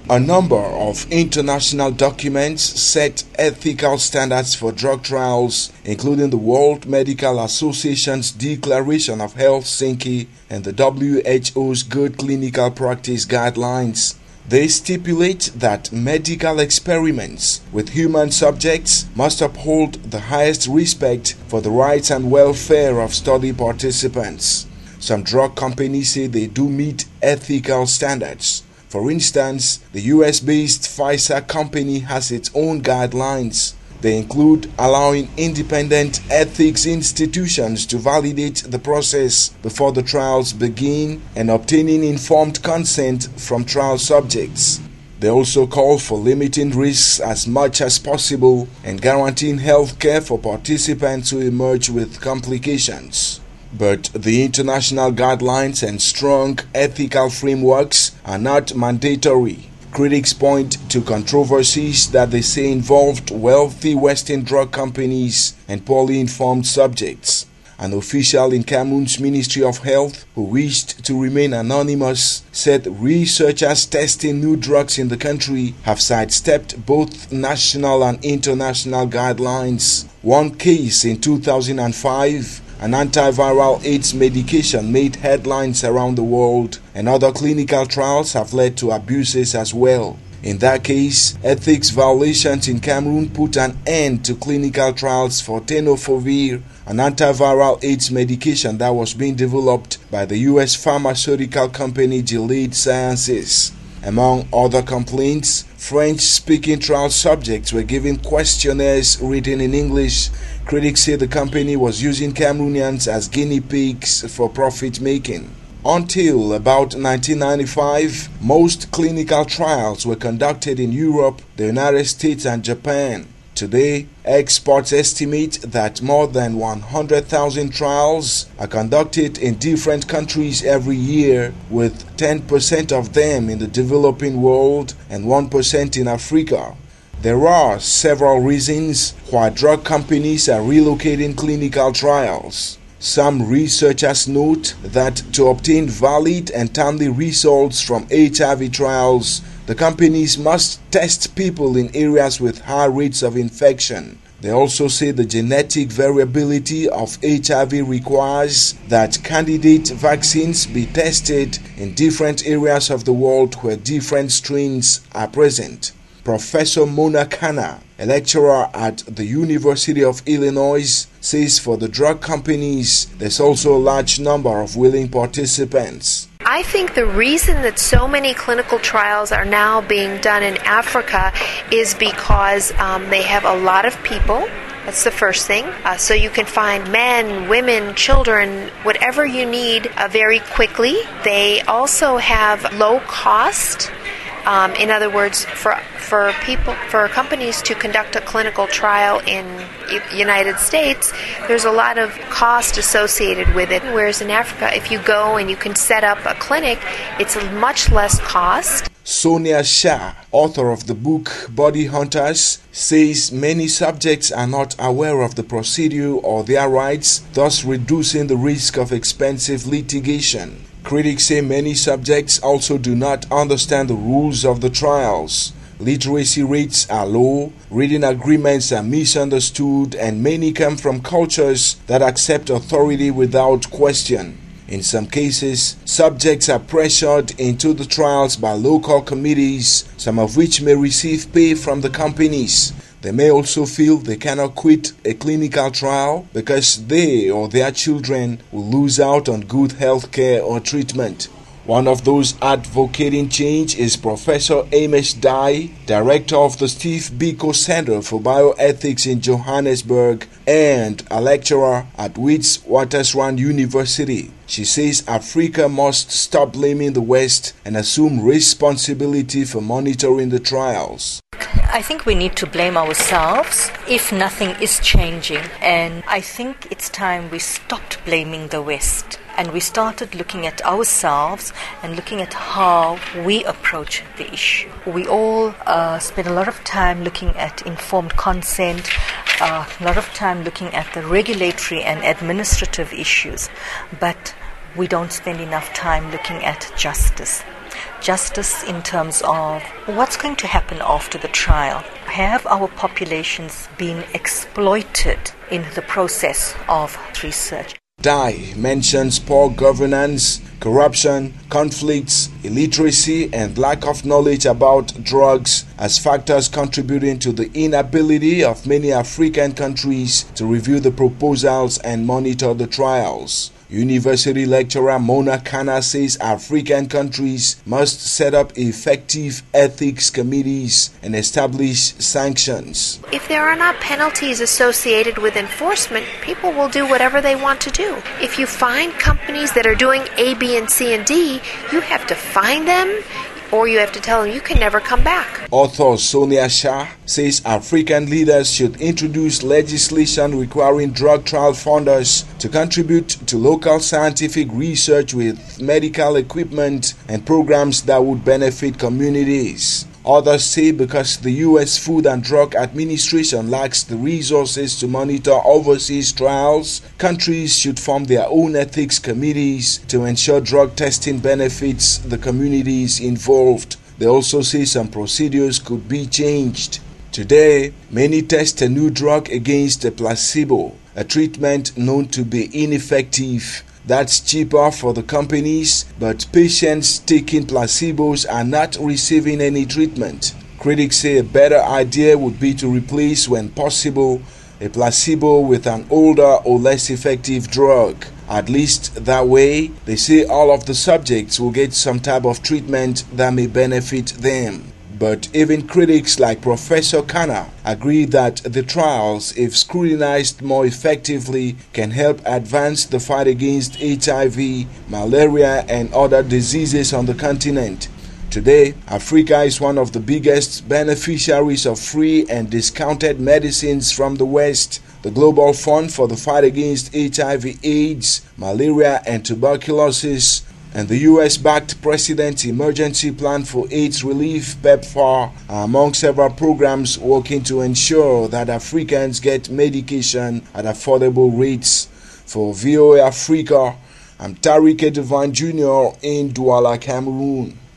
A number of international documents set ethical standards for drug trials, including the World Medical Association's Declaration of Helsinki and the WHO's Good Clinical Practice Guidelines. They stipulate that medical experiments with human subjects must uphold the highest respect for the rights and welfare of study participants. Some drug companies say they do meet ethical standards. For instance, the US-based Pfizer company has its own guidelines. They include allowing independent ethics institutions to validate the process before the trials begin and obtaining informed consent from trial subjects. They also call for limiting risks as much as possible and guaranteeing health care for participants who emerge with complications. But the international guidelines and strong ethical frameworks are not mandatory. Critics point to controversies that they say involved wealthy Western drug companies and poorly informed subjects. An official in Cameroon's Ministry of Health, who wished to remain anonymous, said researchers testing new drugs in the country have sidestepped both national and international guidelines. One case in 2005, an antiviral AIDS medication made headlines around the world, and other clinical trials have led to abuses as well. In that case, ethics violations in Cameroon put an end to clinical trials for tenofovir, an antiviral AIDS medication that was being developed by the US pharmaceutical company Gilead Sciences. Among other complaints, French-speaking trial subjects were given questionnaires written in English. Critics say the company was using Cameroonians as guinea pigs for profit-making. Until about 1995, most clinical trials were conducted in Europe, the United States, and Japan. Today, experts estimate that more than 100,000 trials are conducted in different countries every year, with 10% of them in the developing world and 1% in Africa. There are several reasons why drug companies are relocating clinical trials. Some researchers note that to obtain valid and timely results from HIV trials, the companies must test people in areas with high rates of infection. They also say the genetic variability of HIV requires that candidate vaccines be tested in different areas of the world where different strains are present. Professor Mona Kana, a lecturer at the University of Illinois, says for the drug companies, there's also a large number of willing participants. I think the reason that so many clinical trials are now being done in Africa is because they have a lot of people. That's the first thing. So you can find men, women, children, whatever you need very quickly. They also have low cost. In other words, for companies to conduct a clinical trial in the United States, there's a lot of cost associated with it. Whereas in Africa, if you go and you can set up a clinic, it's a much less cost. Sonia Shah, author of the book Body Hunters, says many subjects are not aware of the procedure or their rights, thus reducing the risk of expensive litigation. Critics say many subjects also do not understand the rules of the trials. Literacy rates are low, reading agreements are misunderstood, and many come from cultures that accept authority without question. In some cases, subjects are pressured into the trials by local committees, some of which may receive pay from the companies. They may also feel they cannot quit a clinical trial because they or their children will lose out on good health care or treatment. One of those advocating change is Professor Amish Dai, director of the Steve Biko Center for Bioethics in Johannesburg and a lecturer at Witwatersrand University. She says Africa must stop blaming the West and assume responsibility for monitoring the trials. I think we need to blame ourselves if nothing is changing, and I think it's time we stopped blaming the West and we started looking at ourselves and looking at how we approach the issue. We all spend a lot of time looking at informed consent, a lot of time looking at the regulatory and administrative issues, but we don't spend enough time looking at justice. Justice in terms of what's going to happen after the trial. Have our populations been exploited in the process of research? Dai mentions poor governance, corruption, conflicts, illiteracy, and lack of knowledge about drugs as factors contributing to the inability of many African countries to review the proposals and monitor the trials. University lecturer Mona Kana says African countries must set up effective ethics committees and establish sanctions. If there are not penalties associated with enforcement, people will do whatever they want to do. If you find companies that are doing A, B, and C, and D, you have to find them, or you have to tell them you can never come back. Author Sonia Shah says African leaders should introduce legislation requiring drug trial funders to contribute to local scientific research with medical equipment and programs that would benefit communities. Others say because the U.S. Food and Drug Administration lacks the resources to monitor overseas trials, countries should form their own ethics committees to ensure drug testing benefits the communities involved. They also say some procedures could be changed. Today, many test a new drug against a placebo, a treatment known to be ineffective. That's cheaper for the companies, but patients taking placebos are not receiving any treatment. Critics say a better idea would be to replace, when possible, a placebo with an older or less effective drug. At least that way, they say all of the subjects will get some type of treatment that may benefit them. But even critics like Professor Kana agree that the trials, if scrutinized more effectively, can help advance the fight against HIV, malaria, and other diseases on the continent. Today, Africa is one of the biggest beneficiaries of free and discounted medicines from the West. The Global Fund for the Fight Against HIV/AIDS, Malaria, and Tuberculosis, and the U.S.-backed President's Emergency Plan for AIDS Relief, PEPFAR, are among several programs working to ensure that Africans get medication at affordable rates. For VOA Africa, I'm Tariq Edevine Jr. in Douala, Cameroon.